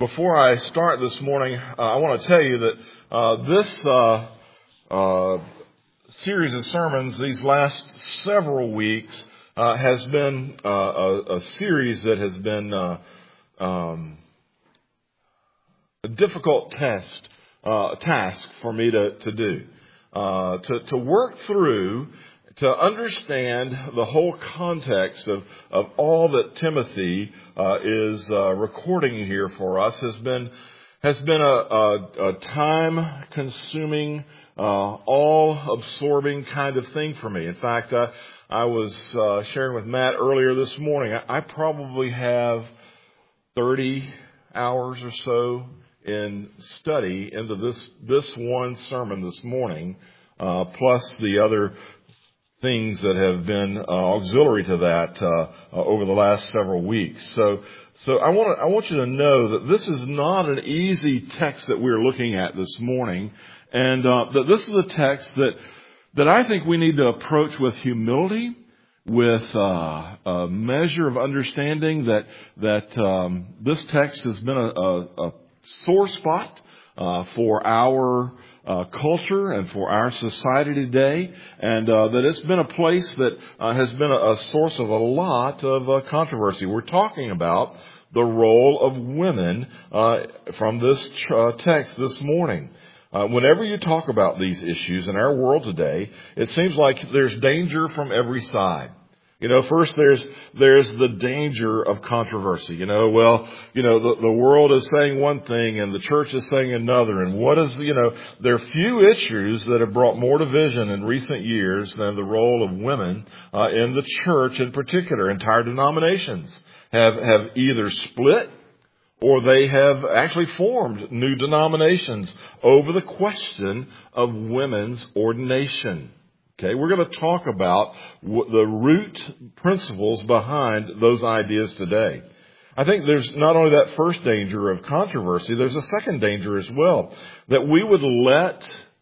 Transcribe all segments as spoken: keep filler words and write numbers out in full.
Before I start this morning, uh, I want to tell you that uh, this uh, uh, series of sermons, these last several weeks, uh, has been uh, a, a series that has been uh, um, a difficult test, uh, task for me to, to do, uh, to, to work through, to understand the whole context of, of all that Timothy uh, is uh, recording here for us has been has been a, a, a time-consuming, uh, all-absorbing kind of thing for me. In fact, I, I was uh, sharing with Matt earlier this morning. I, I probably have thirty hours or so in study into this this one sermon this morning, uh, plus the other things that have been uh, auxiliary to that uh, uh, over the last several weeks. So, so I want to, I want you to know that this is not an easy text that we're looking at this morning, and uh, that this is a text that that I think we need to approach with humility, with uh, a measure of understanding that that um, this text has been a, a, a sore spot uh, for our Uh, culture and for our society today, and uh, that it's been a place that uh, has been a, a source of a lot of uh, controversy. We're talking about the role of women uh, from this uh, text this morning. Uh, whenever you talk about these issues in our world today, it seems like there's danger from every side. You know, first there's there's the danger of controversy. You know, well, you know, the, the world is saying one thing and the church is saying another. And what is, you know, there are few issues that have brought more division in recent years than the role of women uh, in the church in particular. Entire denominations have, have either split or they have actually formed new denominations over the question of women's ordination. Okay, we're going to talk about the root principles behind those ideas today. I think there's not only that first danger of controversy, there's a second danger as well, that we would let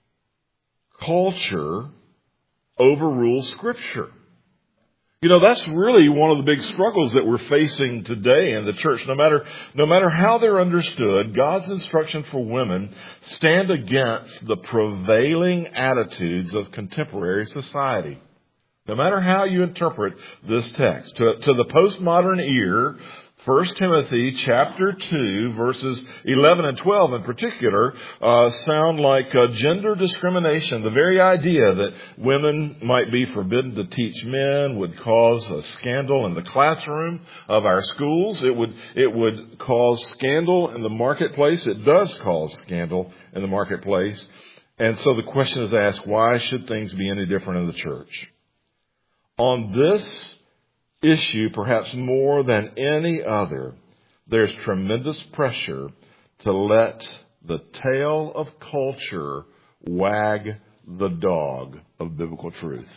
culture overrule Scripture. You know, that's really one of the big struggles that we're facing today in the church. No matter, no matter how they're understood, God's instruction for women stand against the prevailing attitudes of contemporary society. No matter how you interpret this text, to, to the postmodern ear, First Timothy chapter two, verses eleven and twelve in particular, uh, sound like uh, gender discrimination. The very idea that women might be forbidden to teach men would cause a scandal in the classroom of our schools. It would, it would cause scandal in the marketplace. It does cause scandal in the marketplace. And so the question is asked, why should things be any different in the church? On this issue, perhaps more than any other, there's tremendous pressure to let the tail of culture wag the dog of biblical truth.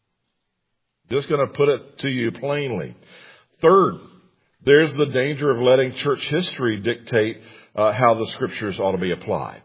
Just going to put it to you plainly. Third, there's the danger of letting church history dictate uh, how the Scriptures ought to be applied.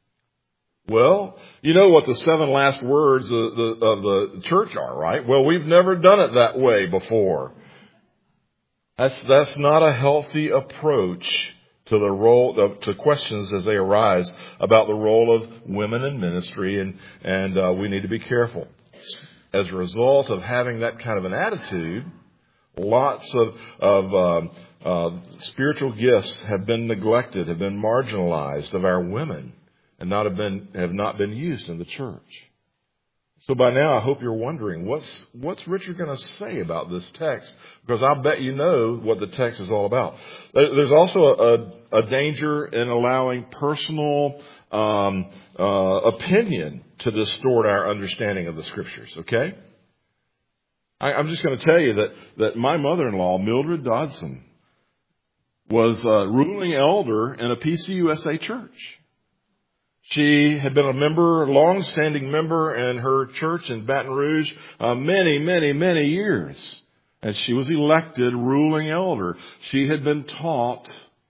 Well, you know what the seven last words of the, of the church are, right? Well, we've never done it that way before. That's, that's not a healthy approach to the role of, to questions as they arise about the role of women in ministry, and, and uh, we need to be careful. As a result of having that kind of an attitude, lots of, of uh, uh, spiritual gifts have been neglected, have been marginalized of our women, and not have been have not been used in the church. So by now, I hope you're wondering, what's what's Richard going to say about this text? Because I bet you know what the text is all about. There's also a, a, a danger in allowing personal um, uh, opinion to distort our understanding of the Scriptures. Okay, I, I'm just going to tell you that that my mother-in-law, Mildred Dodson, was a ruling elder in a P C U S A church. She had been a member, long-standing member in her church in Baton Rouge uh, many, many, many years. And she was elected ruling elder. She had been taught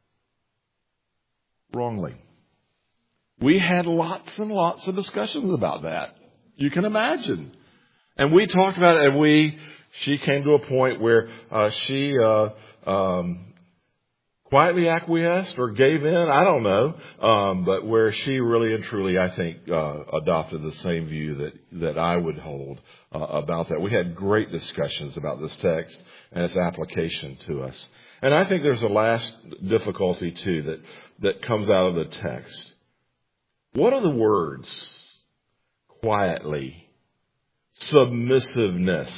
wrongly. We had lots and lots of discussions about that. You can imagine. And we talked about it, and we, she came to a point where uh, she uh, um, quietly acquiesced or gave in, I don't know, um, but where she really and truly, I think, uh, adopted the same view that, that I would hold uh, about that. We had great discussions about this text and its application to us. And I think there's a last difficulty, too, that, that comes out of the text. What are the words? Quietly, submissiveness,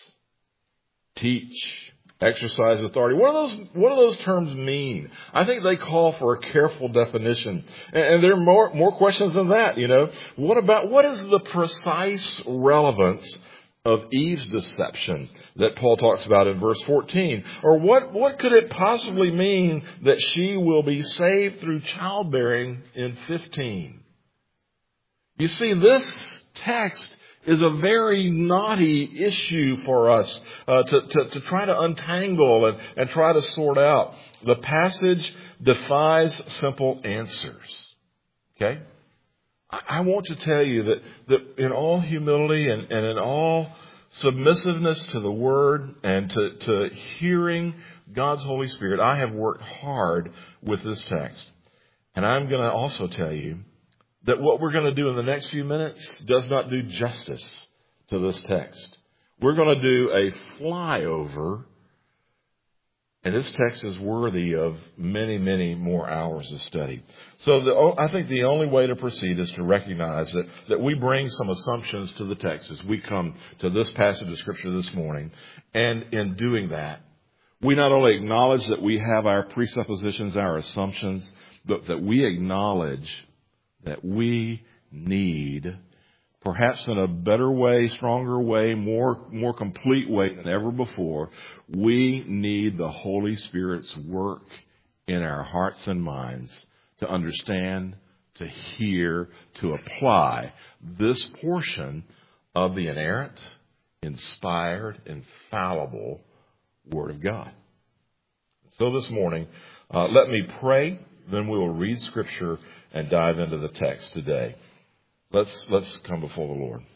teach, exercise authority. What do those, what do those terms mean? I think they call for a careful definition. And, and there are more, more questions than that, you know. What about, what is the precise relevance of Eve's deception that Paul talks about in verse fourteen? Or what, what could it possibly mean that she will be saved through childbearing in fifteen? You see, this text is a very knotty issue for us uh, to, to, to try to untangle and, and try to sort out. The passage defies simple answers. Okay? I, I want to tell you that, that in all humility and, and in all submissiveness to the Word and to, to hearing God's Holy Spirit, I have worked hard with this text. And I'm going to also tell you that what we're going to do in the next few minutes does not do justice to this text. We're going to do a flyover, and this text is worthy of many, many more hours of study. So the, I think the only way to proceed is to recognize that, that we bring some assumptions to the text as we come to this passage of Scripture this morning. And in doing that, we not only acknowledge that we have our presuppositions, our assumptions, but that we acknowledge that we need, perhaps in a better way, stronger way, more, more complete way than ever before, we need the Holy Spirit's work in our hearts and minds to understand, to hear, to apply this portion of the inerrant, inspired, infallible Word of God. So this morning, uh, let me pray, then we will read Scripture and dive into the text today. Let's, let's come before the Lord.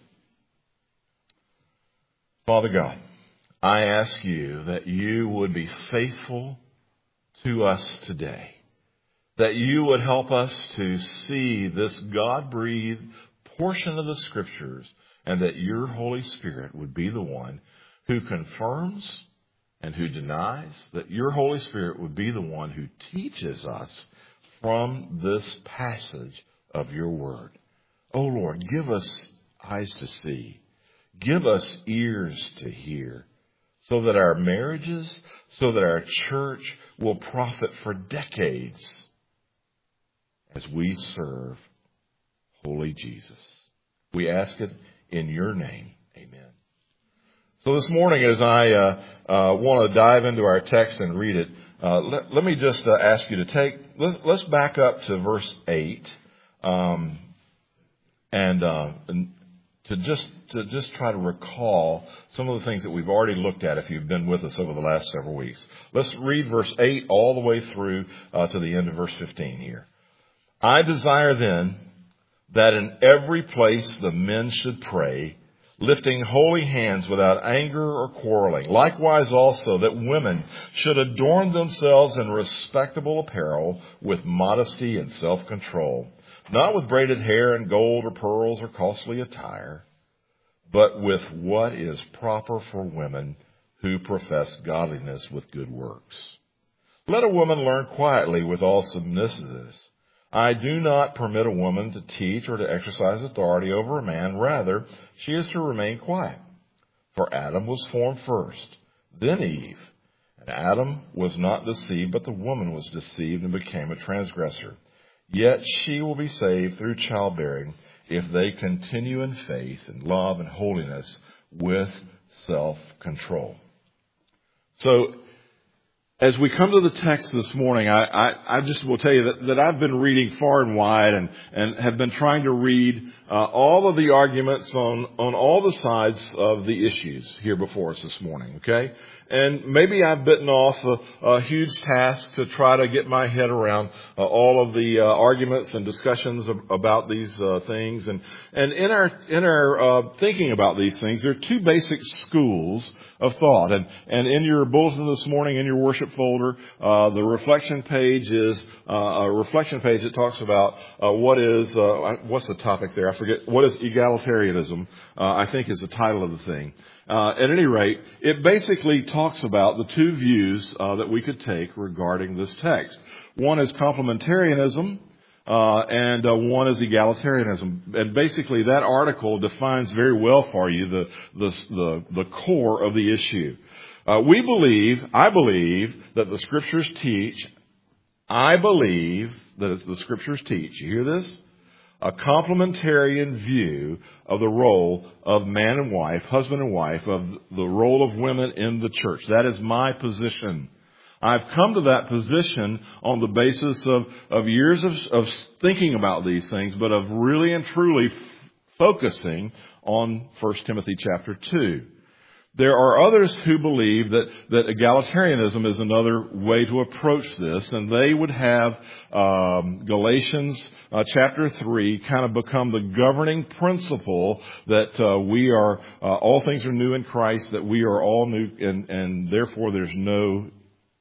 Father God, I ask you that you would be faithful to us today, that you would help us to see this God-breathed portion of the Scriptures, and that your Holy Spirit would be the one who confirms and who denies, that your Holy Spirit would be the one who teaches us from this passage of your Word. Oh Lord, give us eyes to see. Give us ears to hear, so that our marriages, so that our church will profit for decades as we serve Holy Jesus. We ask it in your name. Amen. So this morning, as I uh, uh, want to dive into our text and read it, Uh, let, let me just uh, ask you to take, let's, let's back up to verse eight, um, and, uh, and to just to just try to recall some of the things that we've already looked at if you've been with us over the last several weeks. Let's read verse eight all the way through uh, to the end of verse fifteen here. I desire then that in every place the men should pray, lifting holy hands without anger or quarreling. Likewise also that women should adorn themselves in respectable apparel with modesty and self-control, not with braided hair and gold or pearls or costly attire, but with what is proper for women who profess godliness with good works. Let a woman learn quietly with all submissiveness. I do not permit a woman to teach or to exercise authority over a man. Rather, she is to remain quiet. For Adam was formed first, then Eve. And Adam was not deceived, but the woman was deceived and became a transgressor. Yet she will be saved through childbearing if they continue in faith and love and holiness with self-control. So, as we come to the text this morning, I, I, I just will tell you that, that I've been reading far and wide and, and have been trying to read uh, all of the arguments on, on all the sides of the issues here before us this morning, okay? and maybe I've bitten off a, a huge task to try to get my head around uh, all of the uh, arguments and discussions of, about these uh, things. And, and in our, in our uh, thinking about these things, there are two basic schools of thought. And, and in your bulletin this morning, in your worship folder, uh, the reflection page is uh, a reflection page that talks about uh, what is, uh, what's the topic there? I forget. What is egalitarianism? Uh, I think is the title of the thing. Uh, at any rate, it basically talks about the two views uh, that we could take regarding this text. One is complementarianism, uh, and uh, one is egalitarianism. And basically, that article defines very well for you the the the, the core of the issue. Uh, we believe, I believe, that the Scriptures teach. I believe that the Scriptures teach. You hear this? A complementarian view of the role of man and wife, husband and wife, of the role of women in the church. That is my position. I've come to that position on the basis of, of years of, of thinking about these things, but of really and truly f- focusing on First Timothy chapter two. There are others who believe that, that egalitarianism is another way to approach this, and they would have um, Galatians uh, chapter three kind of become the governing principle that uh, we are, uh, all things are new in Christ, that we are all new, and, and therefore there's no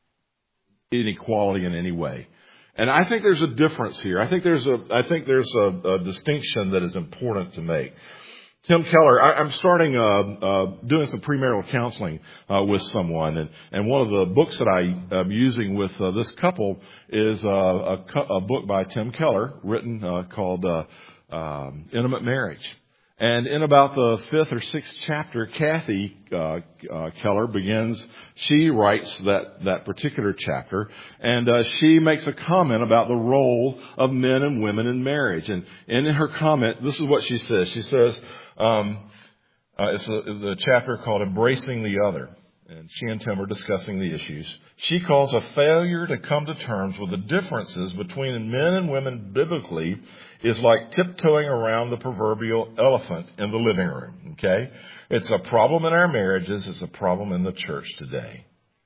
inequality in any way. And I think there's a difference here. I think there's a, I think there's a, a distinction that is important to make. Tim Keller, I, I'm starting uh, uh, doing some premarital counseling uh, with someone, and, and one of the books that I am using with uh, this couple is uh, a, a book by Tim Keller written uh, called uh, um, Intimate Marriage. And in about the fifth or sixth chapter, Kathy uh, uh, Keller begins, she writes that, that particular chapter, and uh, she makes a comment about the role of men and women in marriage. And, and in her comment, this is what she says. She says, um, uh, it's a, the chapter called Embracing the Other. And she and Tim are discussing the issues. She calls a failure to come to terms with the differences between men and women biblically is like tiptoeing around the proverbial elephant in the living room. Okay? It's a problem in our marriages. It's a problem in the church today.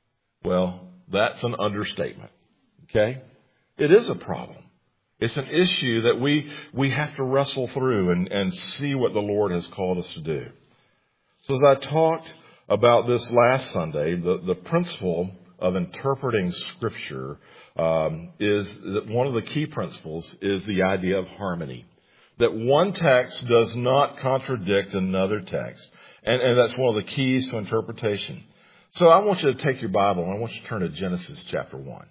Well, that's an understatement. Okay? It is a problem. It's an issue that we, we have to wrestle through and, and see what the Lord has called us to do. So as I talked about this last Sunday, the, the principle of interpreting Scripture um, is that one of the key principles is the idea of harmony. That one text does not contradict another text. And, and that's one of the keys to interpretation. So I want you to take your Bible and I want you to turn to Genesis chapter one.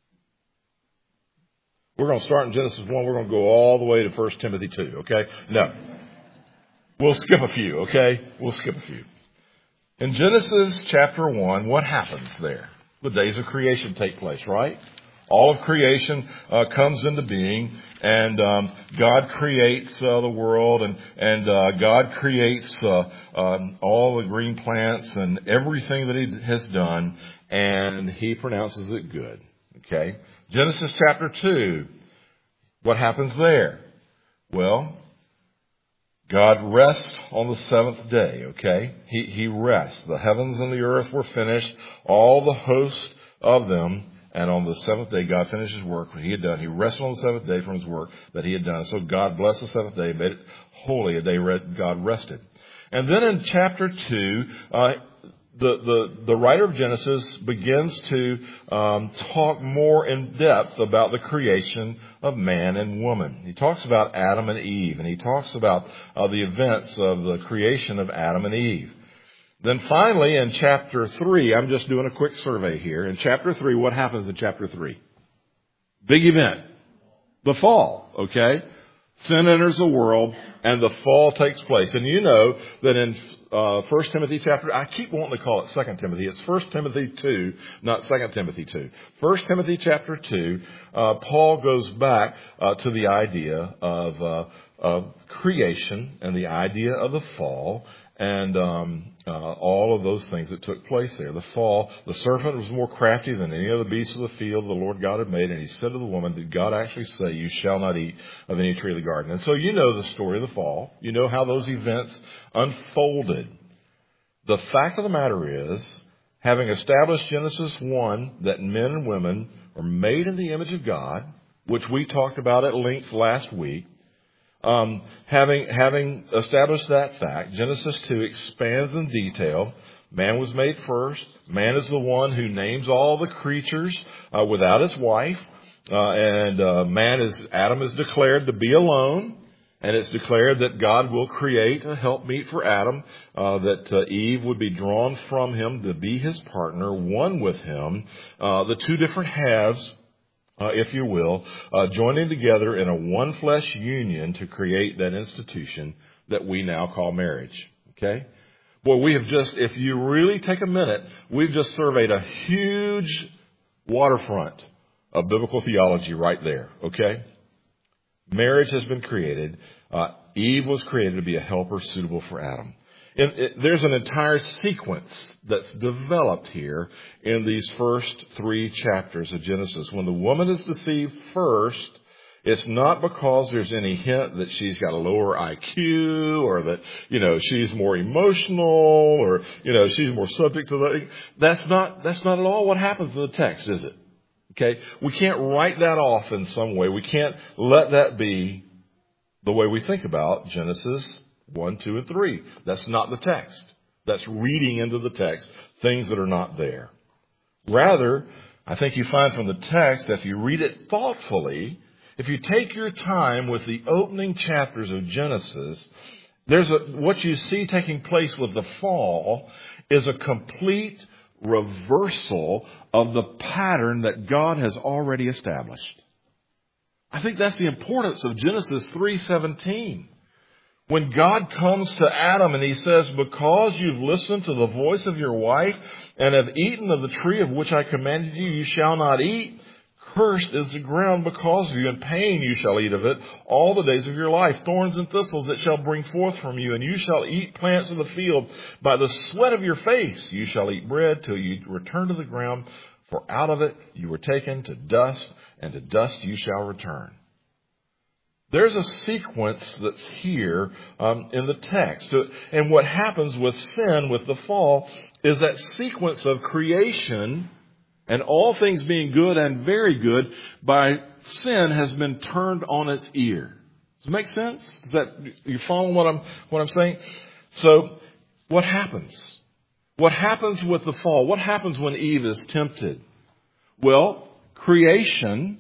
We're going to start in Genesis one. We're going to go all the way to First Timothy two, okay? No. We'll skip a few, okay? We'll skip a few. In Genesis chapter one, what happens there? The days of creation take place, right? All of creation uh, comes into being, and um, God creates uh, the world, and, and uh, God creates uh, um, all the green plants and everything that He has done, and He pronounces it good, okay? Genesis chapter two, what happens there? Well, God rests on the seventh day, okay? He, he rests. The heavens and the earth were finished, all the host of them, and on the seventh day God finished His work that He had done. He rested on the seventh day from His work that He had done. So God blessed the seventh day, made it holy, a day God rested. And then in chapter two, uh, The, the, the writer of Genesis begins to um, talk more in depth about the creation of man and woman. He talks about Adam and Eve, and he talks about uh, the events of the creation of Adam and Eve. Then finally, in chapter three, I'm just doing a quick survey here. In chapter three, what happens in chapter three? Big event. The fall, okay? Sin enters the world, and the fall takes place. And you know that in uh, First Timothy chapter, I keep wanting to call it Second Timothy. It's First Timothy two, not Second Timothy two. First Timothy chapter two, uh, Paul goes back uh, to the idea of, uh, of creation and the idea of the fall. And um, uh, all of those things that took place there. The fall, the serpent was more crafty than any other beast of the field the Lord God had made. And He said to the woman, did God actually say, you shall not eat of any tree of the garden? And so you know the story of the fall. You know how those events unfolded. The fact of the matter is, having established Genesis one, that men and women are made in the image of God, which we talked about at length last week, um, having having established that fact, Genesis two expands in detail. Man was made first. Man is the one who names all the creatures uh, without his wife. Uh, and uh, man is, Adam is declared to be alone. And it's declared that God will create a helpmeet for Adam, uh, that uh, Eve would be drawn from him to be his partner, one with him. Uh, the two different halves, uh, if you will, uh, joining together in a one flesh union to create that institution that we now call marriage. Okay? Boy, we have just, if you really take a minute, we've just surveyed a huge waterfront of biblical theology right there. Okay? Marriage has been created. Uh, Eve was created to be a helper suitable for Adam. And it, there's an entire sequence that's developed here in these first three chapters of Genesis. When the woman is deceived first, it's not because there's any hint that she's got a lower I Q or that, you know, she's more emotional or, you know, she's more subject to that. That's not, that's not at all what happens in the text, is it? Okay, we can't write that off in some way. We can't let that be the way we think about Genesis one, two, and three. That's not the text. That's reading into the text things that are not there. Rather, I think you find from the text, if you read it thoughtfully, if you take your time with the opening chapters of Genesis, there's a, what you see taking place with the fall is a complete reversal of the pattern that God has already established. I think that's the importance of Genesis three seventeen. When God comes to Adam and he says, because you've listened to the voice of your wife and have eaten of the tree of which I commanded you, you shall not eat. Cursed is the ground because of you, and pain you shall eat of it all the days of your life. Thorns and thistles it shall bring forth from you, and you shall eat plants of the field. By the sweat of your face you shall eat bread till you return to the ground, for out of it you were taken to dust, and to dust you shall return. There's a sequence that's here um, in the text. And what happens with sin, with the fall, is that sequence of creation and all things being good and very good by sin has been turned on its ear. Does it make sense? Is that, you following what I'm, what I'm saying? So what happens? What happens with the fall? What happens when Eve is tempted? Well, creation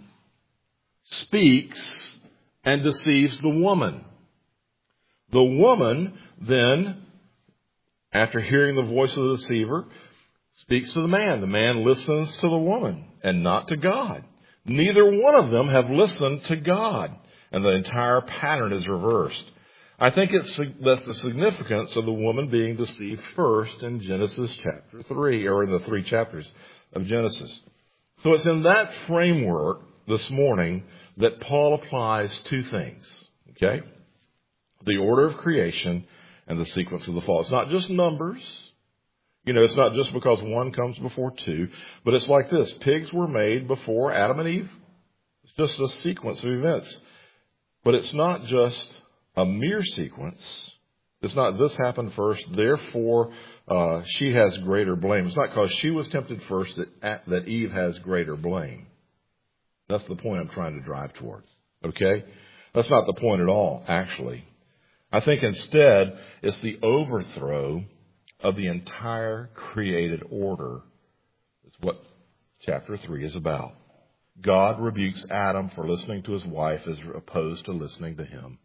speaks and deceives the woman. The woman then, after hearing the voice of the deceiver, speaks to the man. The man listens to the woman and not to God. Neither one of them have listened to God. And the entire pattern is reversed. I think it's, that's the significance of the woman being deceived first in Genesis chapter three, or in the three chapters of Genesis. So it's in that framework this morning that Paul applies two things. Okay? The order of creation and the sequence of the fall. It's not just numbers. You know, it's not just because one comes before two, but it's like this. Pigs were made before Adam and Eve. It's just a sequence of events. But it's not just a mere sequence. It's not this happened first, therefore uh, she has greater blame. It's not because she was tempted first that, that Eve has greater blame. That's the point I'm trying to drive towards. Okay? That's not the point at all, actually. I think instead it's the overthrow of the entire created order. That's what chapter three is about. God rebukes Adam for listening to his wife as opposed to listening to him.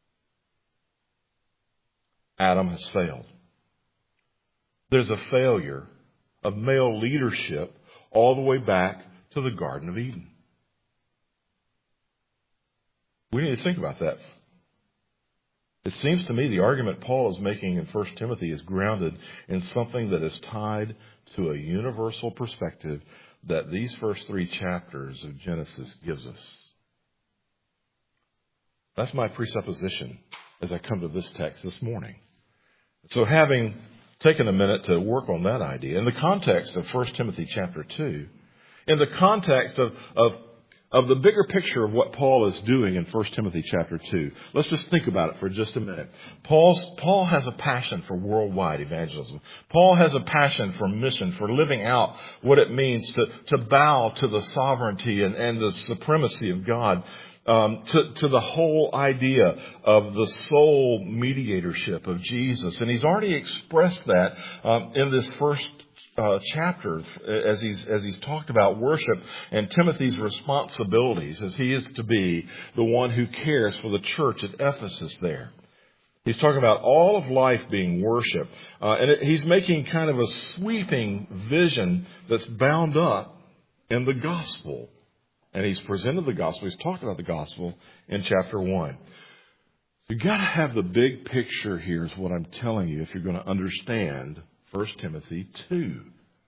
Adam has failed. There's a failure of male leadership all the way back to the Garden of Eden. We need to think about that. It seems to me the argument Paul is making in First Timothy is grounded in something that is tied to a universal perspective that these first three chapters of Genesis gives us. That's my presupposition as I come to this text this morning. So having taken a minute to work on that idea, in the context of First Timothy chapter two, in the context of, of of the bigger picture of what Paul is doing in First Timothy chapter two. Let's just think about it for just a minute. Paul's, Paul has a passion for worldwide evangelism. Paul has a passion for mission, for living out what it means to, to bow to the sovereignty and, and the supremacy of God, um, to, to the whole idea of the sole mediatorship of Jesus. And he's already expressed that um, in this first Uh, chapter as he's as he's talked about worship and Timothy's responsibilities as he is to be the one who cares for the church at Ephesus there. He's talking about all of life being worship. Uh, and it, he's making kind of a sweeping vision that's bound up in the gospel. And he's presented the gospel. He's talked about the gospel in chapter one. You've got to have the big picture here is what I'm telling you if you're going to understand First Timothy two.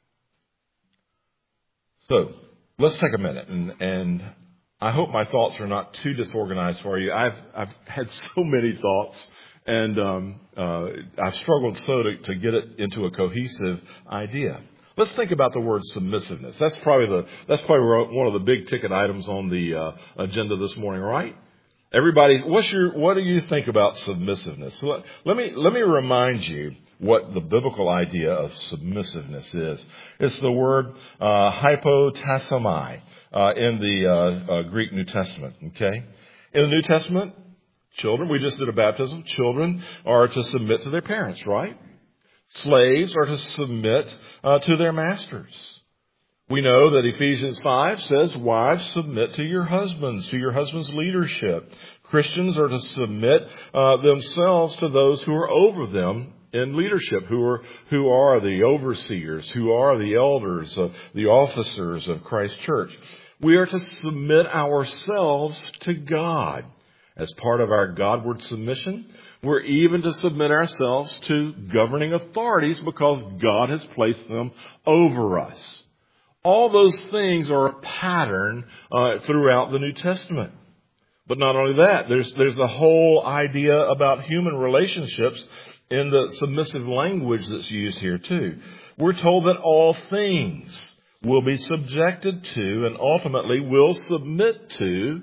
So let's take a minute, and, and I hope my thoughts are not too disorganized for you. I've I've had so many thoughts, and um, uh, I've struggled so to, to get it into a cohesive idea. Let's think about the word submissiveness. That's probably the that's probably one of the big ticket items on the uh, agenda this morning, right? Everybody, what's your what do you think about submissiveness? So let, let me let me remind you what the biblical idea of submissiveness is. It's the word uh, hypotasomai uh, in the uh, uh, Greek New Testament. Okay, in the New Testament, children, we just did a baptism. Children are to submit to their parents, right? Slaves are to submit uh, to their masters. We know that Ephesians five says, wives, submit to your husbands, to your husband's leadership. Christians are to submit uh, themselves to those who are over them in leadership, who are who are the overseers, who are the elders, uh, the officers of Christ's church. We are to submit ourselves to God. As part of our Godward submission, we're even to submit ourselves to governing authorities because God has placed them over us. All those things are a pattern uh, throughout the New Testament. But not only that, there's there's a whole idea about human relationships in the submissive language that's used here too. We're told that all things will be subjected to and ultimately will submit to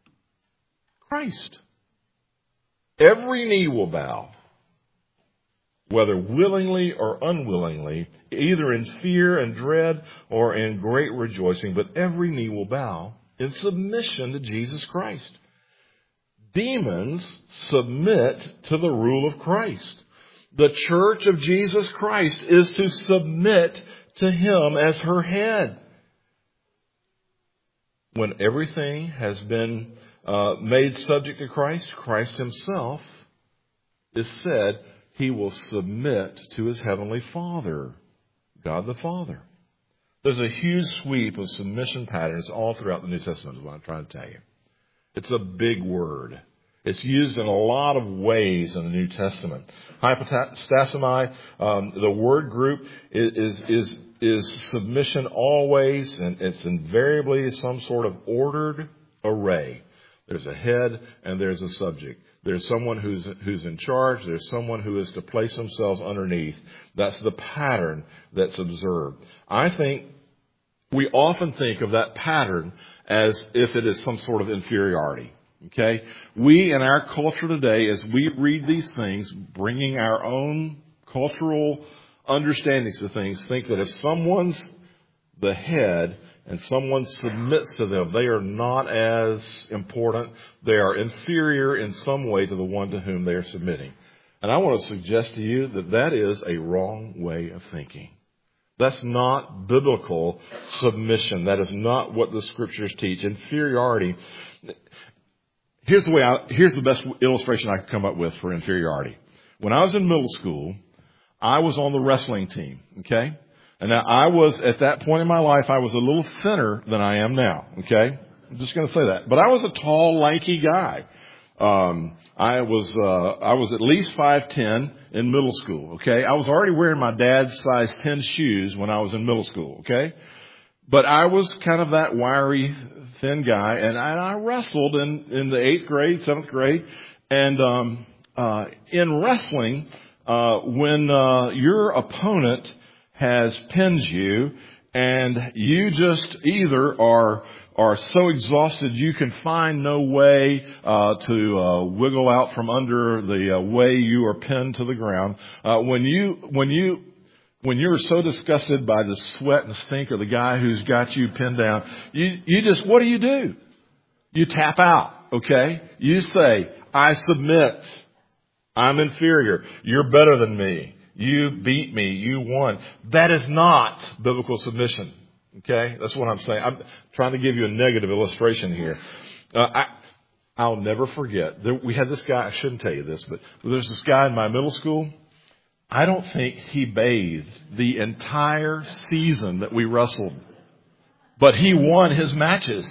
Christ. Every knee will bow, whether willingly or unwillingly, either in fear and dread or in great rejoicing, but every knee will bow in submission to Jesus Christ. Demons submit to the rule of Christ. The church of Jesus Christ is to submit to Him as her head. When everything has been uh, made subject to Christ, Christ Himself is said He will submit to His Heavenly Father, God the Father. There's a huge sweep of submission patterns all throughout the New Testament is what I'm trying to tell you. It's a big word. It's used in a lot of ways in the New Testament. Hypotasomai, um, the word group is, is, is, is submission always, and it's invariably some sort of ordered array. There's a head and there's a subject. There's someone who's who's in charge. There's someone who is to place themselves underneath. That's the pattern that's observed. I think we often think of that pattern as if it is some sort of inferiority. Okay? We in our culture today, as we read these things, bringing our own cultural understandings to things, think that if someone's the head and someone submits to them, they are not as important. They are inferior in some way to the one to whom they are submitting. And I want to suggest to you that that is a wrong way of thinking. That's not biblical submission. That is not what the Scriptures teach. Inferiority. Here's the way I, here's the best illustration I could come up with for inferiority. When I was in middle school, I was on the wrestling team. Okay? And now I was, at that point in my life, I was a little thinner than I am now. Okay? I'm just going to say that. But I was a tall, lanky guy. Um, I was, uh, I was at least five ten in middle school. Okay? I was already wearing my dad's size ten shoes when I was in middle school. Okay? But I was kind of that wiry, thin guy, and I, I wrestled in, in the eighth grade, seventh grade. And, um, uh, in wrestling, uh, when, uh, your opponent has pinned you and you just either are are so exhausted you can find no way uh, to uh, wiggle out from under the uh, way you are pinned to the ground. Uh, when you when you when you're so disgusted by the sweat and stink of the guy who's got you pinned down, you you just what do you do? You tap out. Okay, you say, "I submit. I'm inferior. You're better than me. You beat me. You won." That is not biblical submission. Okay, that's what I'm saying. I'm trying to give you a negative illustration here. Uh, I, I'll never forget. There, we had this guy. I shouldn't tell you this, but there's this guy in my middle school. I don't think he bathed the entire season that we wrestled, but he won his matches.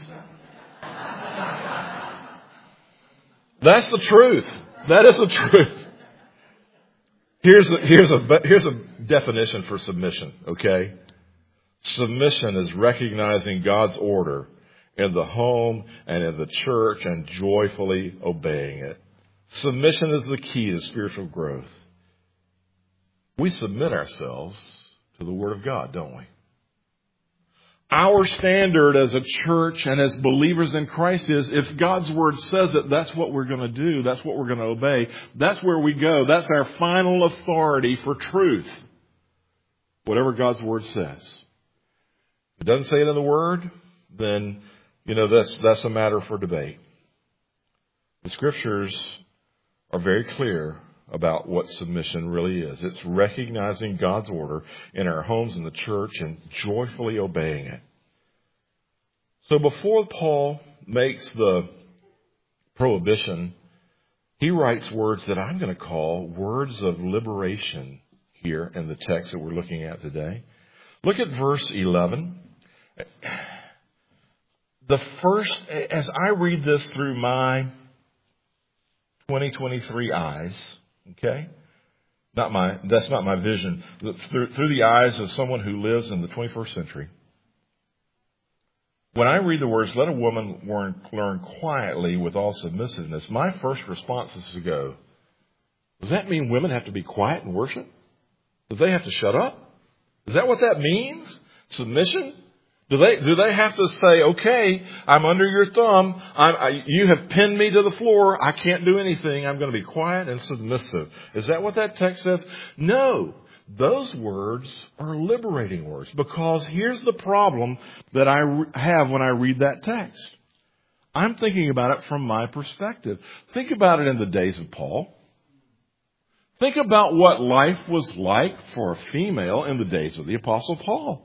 That's the truth. That is the truth. Here's a, here's a, here's a definition for submission, okay? Submission is recognizing God's order in the home and in the church and joyfully obeying it. Submission is the key to spiritual growth. We submit ourselves to the Word of God, don't we? Our standard as a church and as believers in Christ is if God's Word says it, that's what we're going to do. That's what we're going to obey. That's where we go. That's our final authority for truth. Whatever God's Word says. If it doesn't say it in the Word, then, you know, that's, that's a matter for debate. The Scriptures are very clear about what submission really is. It's recognizing God's order in our homes and the church and joyfully obeying it. So before Paul makes the prohibition, he writes words that I'm going to call words of liberation here in the text that we're looking at today. Look at verse eleven. The first, as I read this through my twenty twenty-three eyes, okay? Not my, that's not my vision. Through, through the eyes of someone who lives in the twenty-first century. When I read the words, let a woman learn, learn quietly with all submissiveness, my first response is to go, does that mean women have to be quiet and worship? Do they have to shut up? Is that what that means? Submission? Do they, do they have to say, okay, I'm under your thumb. I'm, I, you have pinned me to the floor. I can't do anything. I'm going to be quiet and submissive. Is that what that text says? No. Those words are liberating words, because here's the problem that I re- have when I read that text. I'm thinking about it from my perspective. Think about it in the days of Paul. Think about what life was like for a female in the days of the Apostle Paul.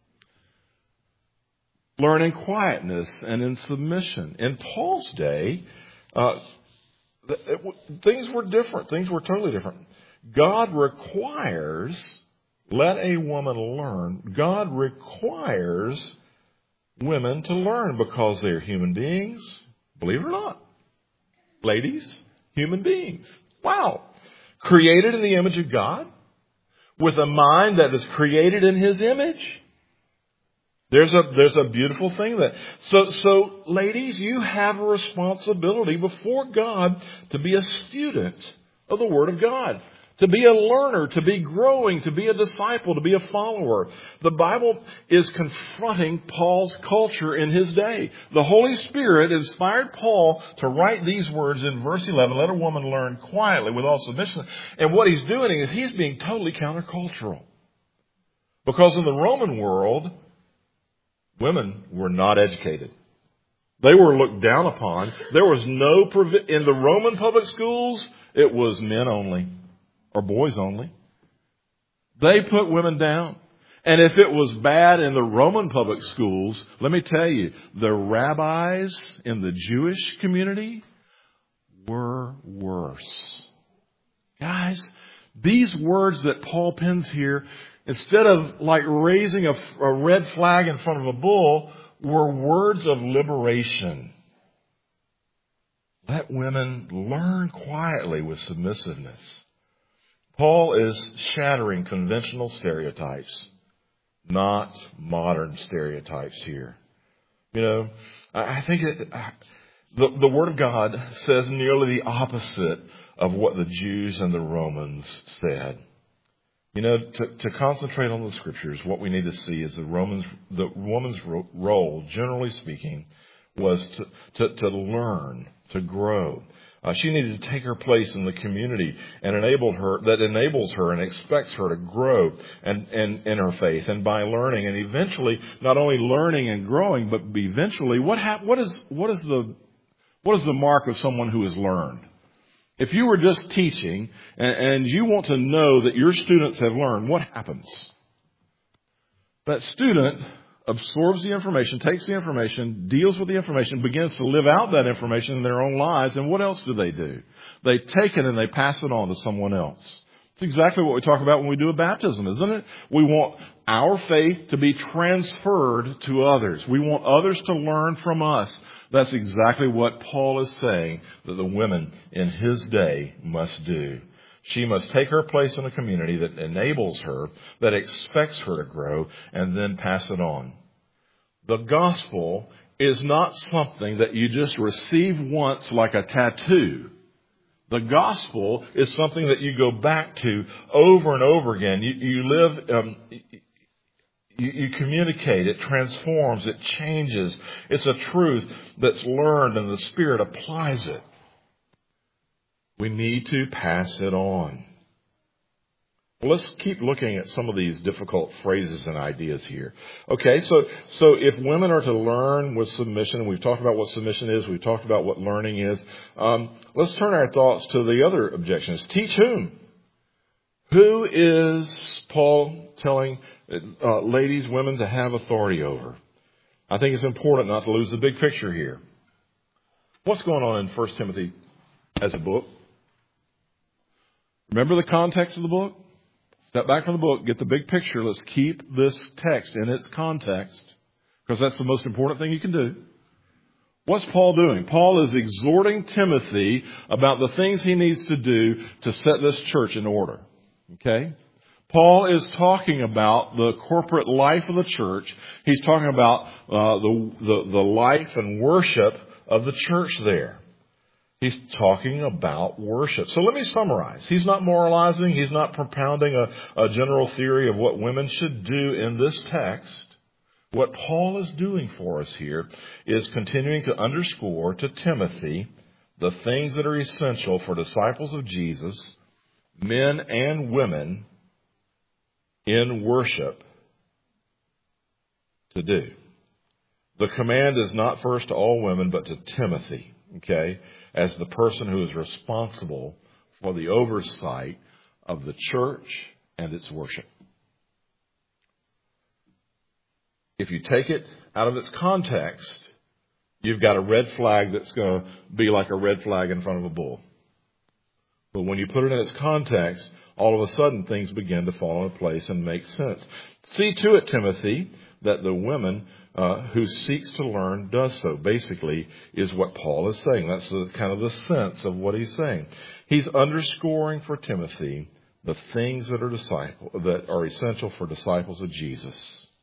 Learn in quietness and in submission. In Paul's day, uh, it, things were different. Things were totally different. God requires, let a woman learn. God requires women to learn because they're human beings. Believe it or not. Ladies, human beings. Wow. Created in the image of God with a mind that is created in His image. There's a, there's a beautiful thing that, so, so ladies, you have a responsibility before God to be a student of the Word of God, to be a learner, to be growing, to be a disciple, to be a follower. The Bible is confronting Paul's culture in his day. The Holy Spirit inspired Paul to write these words in verse eleven, let a woman learn quietly with all submission. And what he's doing is he's being totally countercultural. Because in the Roman world, women were not educated. They were looked down upon. There was no, provi- in the Roman public schools, it was men only, or boys only. They put women down. And if it was bad in the Roman public schools, let me tell you, the rabbis in the Jewish community were worse. Guys, these words that Paul pens here, instead of like raising a, a red flag in front of a bull, were words of liberation. Let women learn quietly with submissiveness. Paul is shattering conventional stereotypes, not modern stereotypes here. You know, I think it, the, the Word of God says nearly the opposite of what the Jews and the Romans said. You know, to, to concentrate on the Scriptures, what we need to see is the Romans, the woman's ro- role, generally speaking, was to, to, to learn, to grow. Uh, she needed to take her place in the community and enabled her, that enables her and expects her to grow and, and in her faith, and by learning and eventually not only learning and growing, but eventually what hap- what is what is the what is the mark of someone who has learned? If you were just teaching and, and you want to know that your students have learned, what happens? That student absorbs the information, takes the information, deals with the information, begins to live out that information in their own lives. And what else do they do? They take it and they pass it on to someone else. It's exactly what we talk about when we do a baptism, isn't it? We want our faith to be transferred to others. We want others to learn from us. That's exactly what Paul is saying that the women in his day must do. She must take her place in a community that enables her, that expects her to grow, and then pass it on. The gospel is not something that you just receive once like a tattoo. The gospel is something that you go back to over and over again. You, you live, um, you, you communicate. It transforms. It changes. It's a truth that's learned, and the Spirit applies it. We need to pass it on. Well, let's keep looking at some of these difficult phrases and ideas here. Okay, so so if women are to learn with submission, we've talked about what submission is, we've talked about what learning is. Um, let's turn our thoughts to the other objections. Teach whom? Who is Paul telling uh, ladies, women to have authority over? I think it's important not to lose the big picture here. What's going on in First Timothy as a book? Remember the context of the book? Step back from the book, get the big picture. Let's keep this text in its context, because that's the most important thing you can do. What's Paul doing? Paul is exhorting Timothy about the things he needs to do to set this church in order. Okay? Paul is talking about the corporate life of the church. He's talking about uh, the, the, the life and worship of the church there. He's talking about worship. So let me summarize. He's not moralizing. He's not propounding a, a general theory of what women should do in this text. What Paul is doing for us here is continuing to underscore to Timothy the things that are essential for disciples of Jesus, men and women, in worship to do. The command is not first to all women, but to Timothy, okay, as the person who is responsible for the oversight of the church and its worship. If you take it out of its context, you've got a red flag that's going to be like a red flag in front of a bull. But when you put it in its context, all of a sudden things begin to fall into place and make sense. See to it, Timothy, that the women uh, who seeks to learn does so, basically, is what Paul is saying. That's the, kind of the sense of what he's saying. He's underscoring for Timothy the things that are disciple that are essential for disciples of Jesus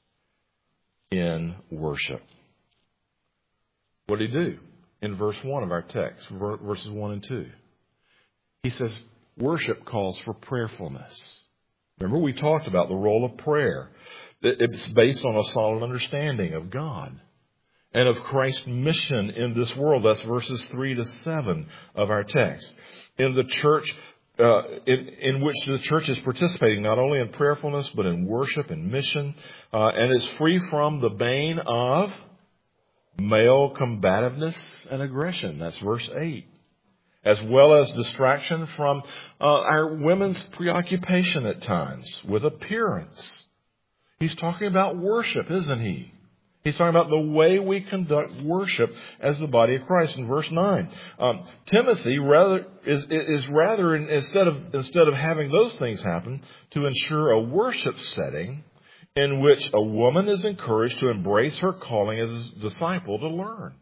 in worship. What did he do? In verse one of our text, verses one and two. He says, worship calls for prayerfulness. Remember, we talked about the role of prayer. It's based on a solid understanding of God and of Christ's mission in this world. That's verses three to seven of our text. In the church, uh, in, in which the church is participating not only in prayerfulness, but in worship and mission, uh, and is free from the bane of male combativeness and aggression. That's verse eight. As well as distraction from uh, our women's preoccupation at times with appearance. He's talking about worship, isn't he? He's talking about the way we conduct worship as the body of Christ. In verse nine, um, Timothy rather is is rather instead of instead of having those things happen, to ensure a worship setting in which a woman is encouraged to embrace her calling as a disciple to learn.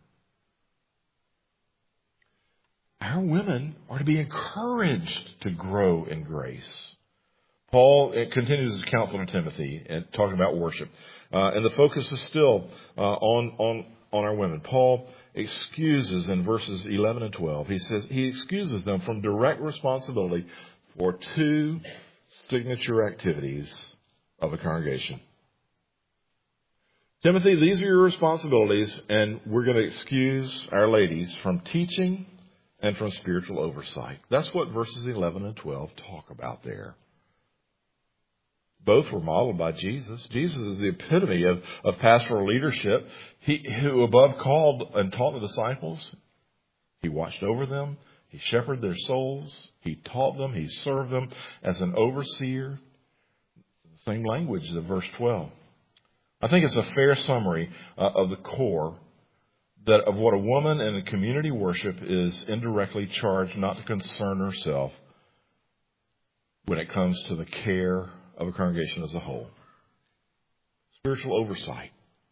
Our women are to be encouraged to grow in grace. Paul continues his counsel to Timothy and talking about worship. Uh, and the focus is still uh, on, on, on our women. Paul excuses in verses eleven and twelve. He says he excuses them from direct responsibility for two signature activities of a congregation. Timothy, these are your responsibilities, and we're going to excuse our ladies from teaching and from spiritual oversight. That's what verses eleven and twelve talk about there. Both were modeled by Jesus. Jesus is the epitome of, of pastoral leadership. He who above called and taught the disciples. He watched over them. He shepherded their souls. He taught them. He served them as an overseer. Same language as verse twelve. I think it's a fair summary uh, of the core that of what a woman in a community worship is indirectly charged not to concern herself when it comes to the care of a congregation as a whole. Spiritual oversight.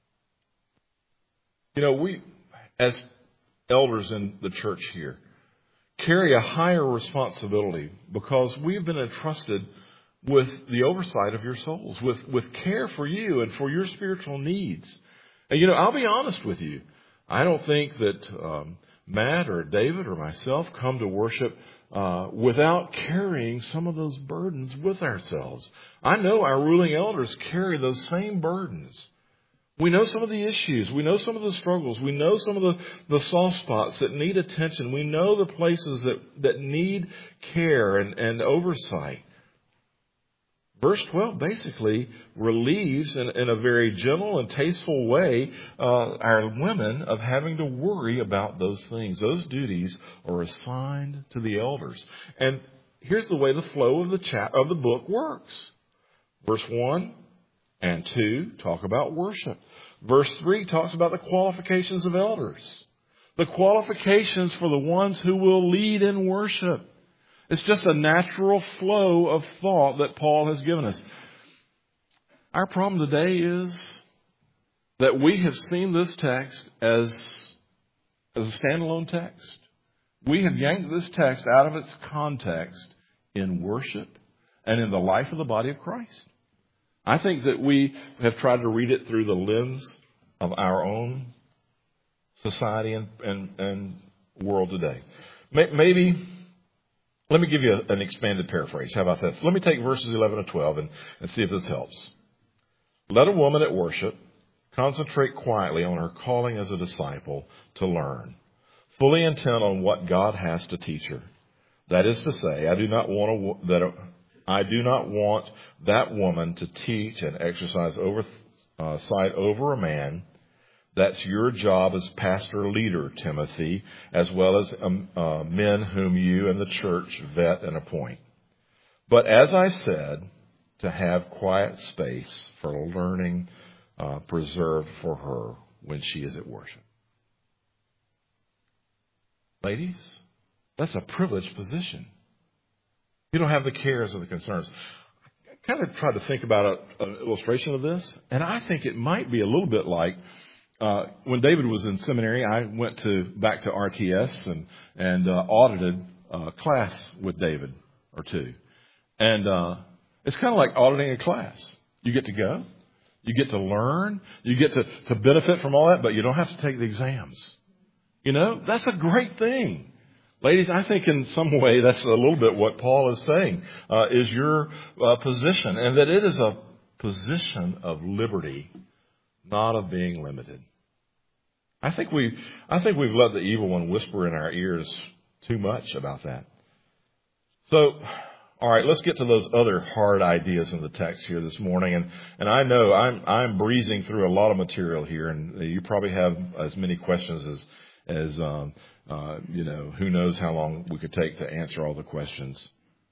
You know, we, as elders in the church here, carry a higher responsibility because we've been entrusted with the oversight of your souls, with, with care for you and for your spiritual needs. And, you know, I'll be honest with you. I don't think that um, Matt or David or myself come to worship uh, without carrying some of those burdens with ourselves. I know our ruling elders carry those same burdens. We know some of the issues. We know some of the struggles. We know some of the, the soft spots that need attention. We know the places that, that need care and, and oversight. Verse twelve basically relieves in, in a very gentle and tasteful way uh, our women of having to worry about those things. Those duties are assigned to the elders. And here's the way the flow of the chat of the book works. Verse one and two talk about worship. Verse three talks about the qualifications of elders. The qualifications for the ones who will lead in worship. It's just a natural flow of thought that Paul has given us. Our problem today is that we have seen this text as, as a standalone text. We have yanked this text out of its context in worship and in the life of the body of Christ. I think that we have tried to read it through the lens of our own society and, and, and world today. Maybe... Let me give you an expanded paraphrase. How about that? So let me take verses eleven and twelve and, and see if this helps. Let a woman at worship concentrate quietly on her calling as a disciple to learn, fully intent on what God has to teach her. That is to say, I do not want a, that a, I do not want that woman to teach and exercise oversight uh, over a man. That's your job as pastor leader, Timothy, as well as um, uh, men whom you and the church vet and appoint. But as I said, to have quiet space for learning uh, preserved for her when she is at worship. Ladies, that's a privileged position. You don't have the cares or the concerns. I kind of tried to think about a, an illustration of this, and I think it might be a little bit like Uh, when David was in seminary, I went to back to R T S and and uh, audited a class with David or two, and uh, it's kind of like auditing a class. You get to go, you get to learn, you get to to benefit from all that, but you don't have to take the exams. You know, that's a great thing, ladies. I think in some way that's a little bit what Paul is saying uh, is your uh, position, and that it is a position of liberty. Not of being limited. I think we, I think we've let the evil one whisper in our ears too much about that. So, all right, let's get to those other hard ideas in the text here this morning. And, and I know I'm, I'm breezing through a lot of material here, and you probably have as many questions as, as, um, uh, you know, who knows how long we could take to answer all the questions.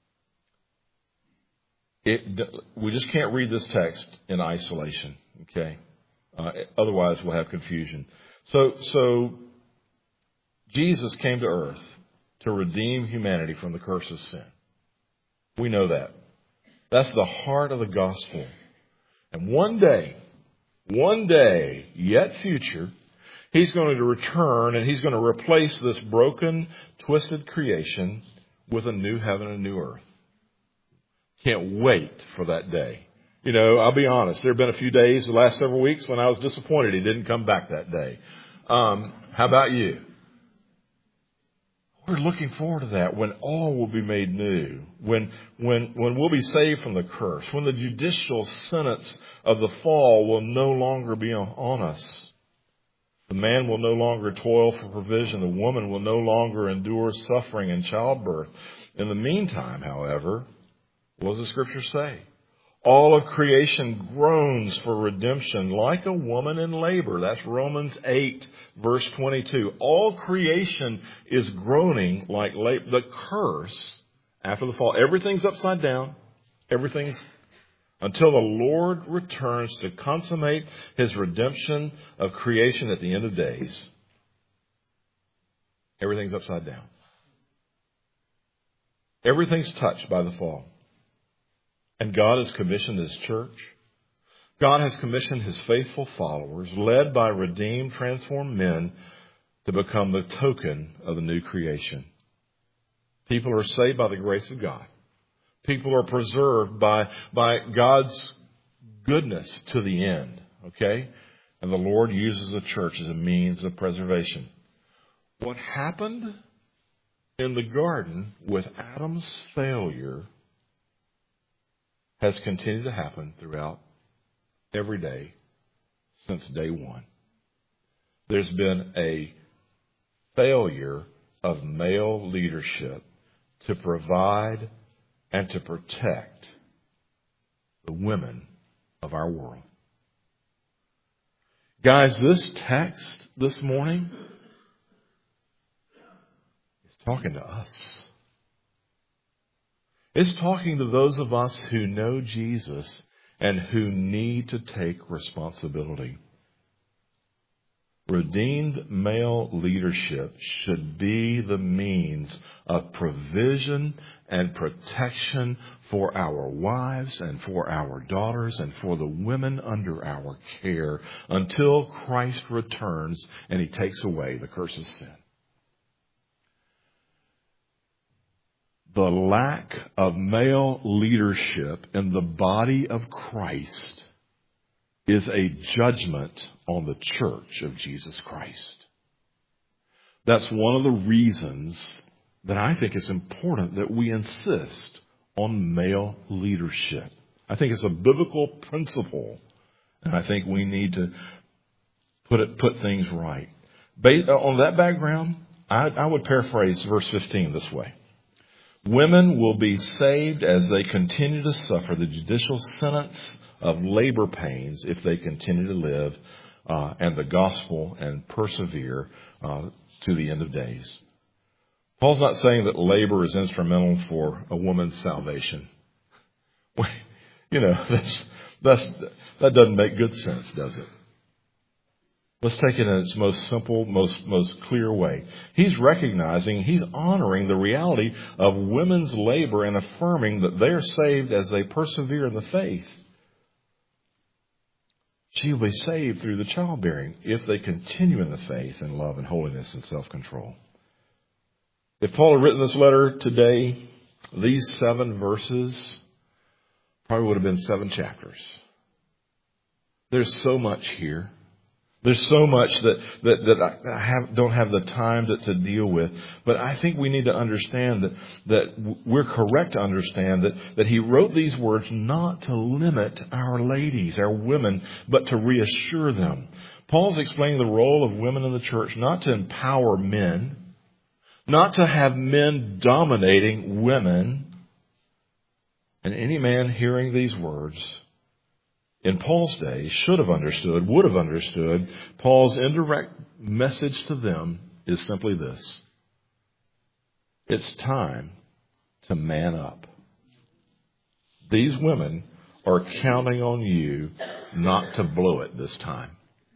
It, we just can't read this text in isolation. Okay. Uh, otherwise, we'll have confusion. So, so Jesus came to earth to redeem humanity from the curse of sin. We know that. That's the heart of the gospel. And one day, one day, yet future, He's going to return and He's going to replace this broken, twisted creation with a new heaven and a new earth. Can't wait for that day. You know, I'll be honest. There have been a few days the last several weeks when I was disappointed He didn't come back that day. Um, how about you? We're looking forward to that, when all will be made new, when, when, when we'll be saved from the curse, when the judicial sentence of the fall will no longer be on, on us. The man will no longer toil for provision. The woman will no longer endure suffering and childbirth. In the meantime, however, what does the Scripture say? All of creation groans for redemption like a woman in labor. That's Romans eight, verse twenty-two. All creation is groaning like labor. The curse after the fall. Everything's upside down. Everything's until the Lord returns to consummate His redemption of creation at the end of days. Everything's upside down. Everything's touched by the fall. And God has commissioned His church. God has commissioned His faithful followers, led by redeemed, transformed men, to become the token of the new creation. People are saved by the grace of God. People are preserved by, by God's goodness to the end. Okay? And the Lord uses the church as a means of preservation. What happened in the garden with Adam's failure has continued to happen throughout every day since day one. There's been a failure of male leadership to provide and to protect the women of our world. Guys, this text this morning is talking to us. It's talking to those of us who know Jesus and who need to take responsibility. Redeemed male leadership should be the means of provision and protection for our wives and for our daughters and for the women under our care until Christ returns and He takes away the curse of sin. The lack of male leadership in the body of Christ is a judgment on the church of Jesus Christ. That's one of the reasons that I think it's important that we insist on male leadership. I think it's a biblical principle, and I think we need to put it, put things right. Based on that background, I, I would paraphrase verse fifteen this way. Women will be saved as they continue to suffer the judicial sentence of labor pains if they continue to live uh, and the gospel and persevere uh, to the end of days. Paul's not saying that labor is instrumental for a woman's salvation. You know, that's, that's, that doesn't make good sense, does it? Let's take it in its most simple, most, most clear way. He's recognizing, he's honoring the reality of women's labor and affirming that they are saved as they persevere in the faith. She will be saved through the childbearing if they continue in the faith and love and holiness and self-control. If Paul had written this letter today, these seven verses probably would have been seven chapters. There's so much here. There's so much that, that, that I have, don't have the time to, to deal with. But I think we need to understand that, that we're correct to understand that, that he wrote these words not to limit our ladies, our women, but to reassure them. Paul's explaining the role of women in the church not to empower men, not to have men dominating women. And any man hearing these words in Paul's day should have understood, would have understood, Paul's indirect message to them is simply this. It's time to man up. These women are counting on you not to blow it this time.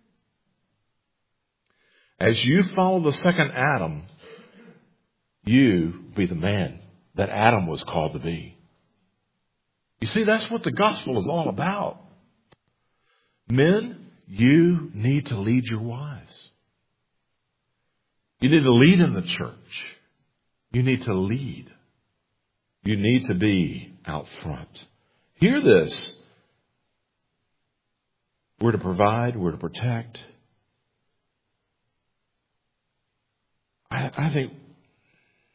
As you follow the second Adam, you be the man that Adam was called to be. You see, that's what the gospel is all about. Men, you need to lead your wives. You need to lead in the church. You need to lead. You need to be out front. Hear this. We're to provide. We're to protect. I, I think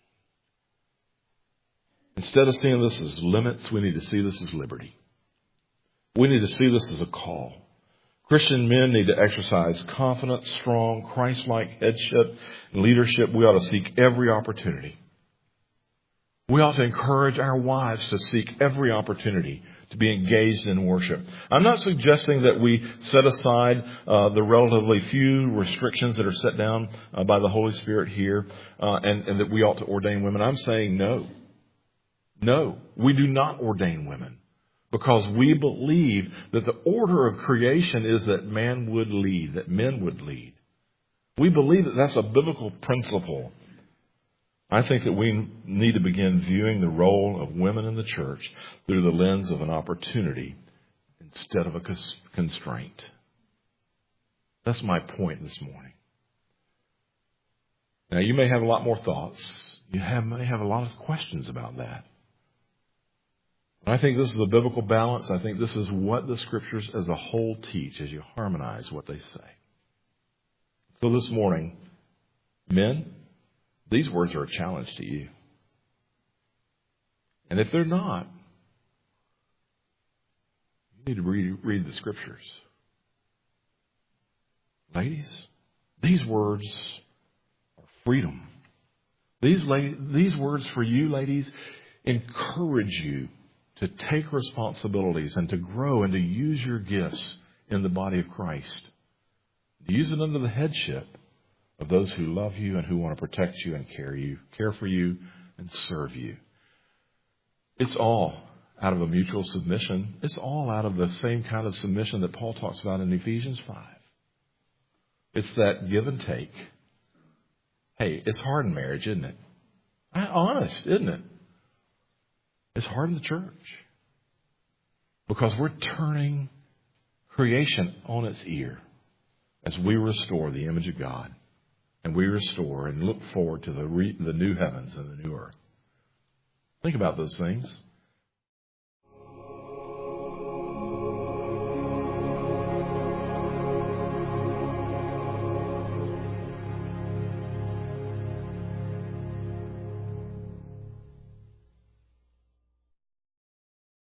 Instead of seeing this as limits, we need to see this as liberty. We need to see this as a call. Christian men need to exercise confident, strong, Christ-like headship and leadership. We ought to seek every opportunity. We ought to encourage our wives to seek every opportunity to be engaged in worship. I'm not suggesting that we set aside uh, the relatively few restrictions that are set down uh, by the Holy Spirit here uh, and, and that we ought to ordain women. I'm saying no. No, we do not ordain women because we believe that the order of creation is that man would lead, that men would lead. We believe that that's a biblical principle. I think that we need to begin viewing the role of women in the church through the lens of an opportunity instead of a constraint. That's my point this morning. Now, you may have a lot more thoughts. You have, may have a lot of questions about that. I think this is a biblical balance. I think this is what the Scriptures as a whole teach as you harmonize what they say. So this morning, men, these words are a challenge to you. And if they're not, you need to read, read the Scriptures. Ladies, these words are freedom. These, la- these words for you, ladies, encourage you to take responsibilities and to grow and to use your gifts in the body of Christ. Use it under the headship of those who love you and who want to protect you and care you, care for you and serve you. It's all out of a mutual submission. It's all out of the same kind of submission that Paul talks about in Ephesians five. It's that give and take. Hey, it's hard in marriage, isn't it? Honest, isn't it? It's hard in the church because we're turning creation on its ear as we restore the image of God and we restore and look forward to the, re- the new heavens and the new earth. Think about those things.